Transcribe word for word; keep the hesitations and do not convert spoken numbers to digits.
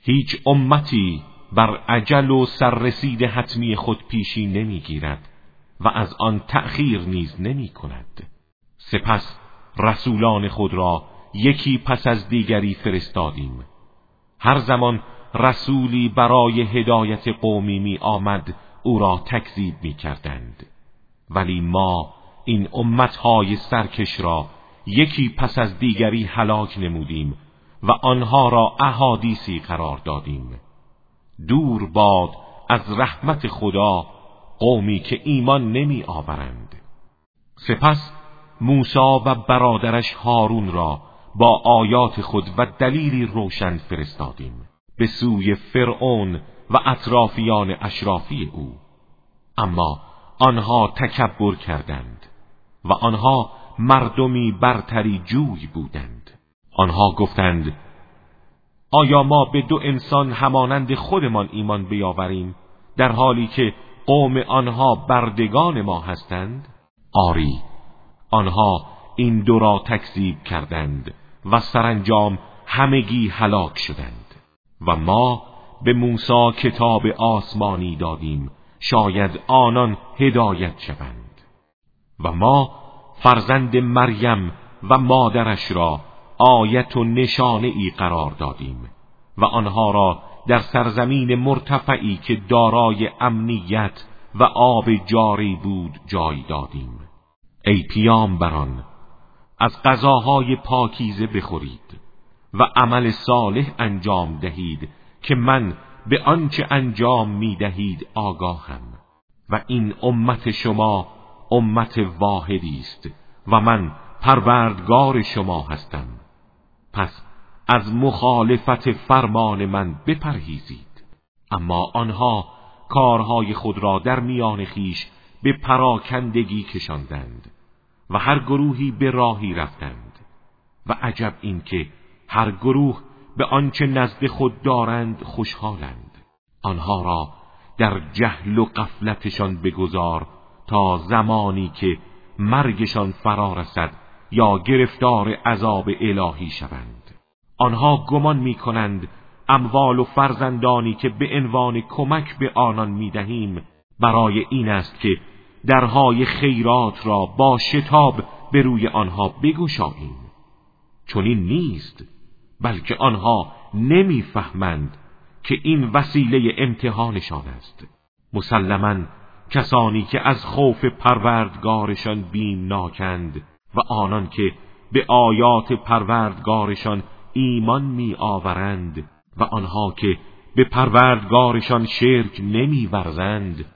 هیچ امتی بر اجل و سررسید حتمی خود پیشی نمیگیرد و از آن تأخیر نیز نمی کند. سپس رسولان خود را یکی پس از دیگری فرستادیم. هر زمان رسولی برای هدایت قومی می آمد او را تکذیب می کردند. ولی ما این امتهای سرکش را یکی پس از دیگری هلاک نمودیم و آنها را احادیثی قرار دادیم. دور باد از رحمت خدا قومی که ایمان نمی آورند. سپس موسی و برادرش هارون را با آیات خود و دلیلی روشن فرستادیم به سوی فرعون و اطرافیان اشرافی او، اما آنها تکبر کردند و آنها مردمی برتری جوی بودند. آنها گفتند آیا ما به دو انسان همانند خودمان ایمان بیاوریم در حالی که قوم آنها بردگان ما هستند؟ آری، آنها این دو را تکذیب کردند و سرانجام همگی هلاک شدند. و ما به موسی کتاب آسمانی دادیم شاید آنان هدایت شوند. و ما فرزند مریم و مادرش را آیت و نشانه ای قرار دادیم و آنها را در سرزمین مرتفعی که دارای امنیت و آب جاری بود جای دادیم. ای پیامبران، از غذاهای پاکیزه بخورید و عمل صالح انجام دهید که من به آنچه انجام می دهید آگاهم. و این امت شما امت واحدی است و من پروردگار شما هستم، پس از مخالفت فرمان من بپرهیزید. اما آنها کارهای خود را در میان خیش به پراکندگی کشاندند و هر گروهی به راهی رفتند. و عجب این که هر گروه به آنچه نزد خود دارند خوشحالند. آنها را در جهل و غفلتشان بگذار تا زمانی که مرگشان فرا رسد یا گرفتار عذاب الهی شوند. آنها گمان می کنند اموال و فرزندانی که به عنوان کمک به آنان می دهیم برای این است که درهای خیرات را با شتاب به روی آنها بگشاییم. چنین نیست، بلکه آنها نمی فهمند که این وسیله امتحانشان است. مسلماً کسانی که از خوف پروردگارشان بیمناکند و آنان که به آیات پروردگارشان ایمان می آورند و آنها که به پروردگارشان شرک نمی ورزند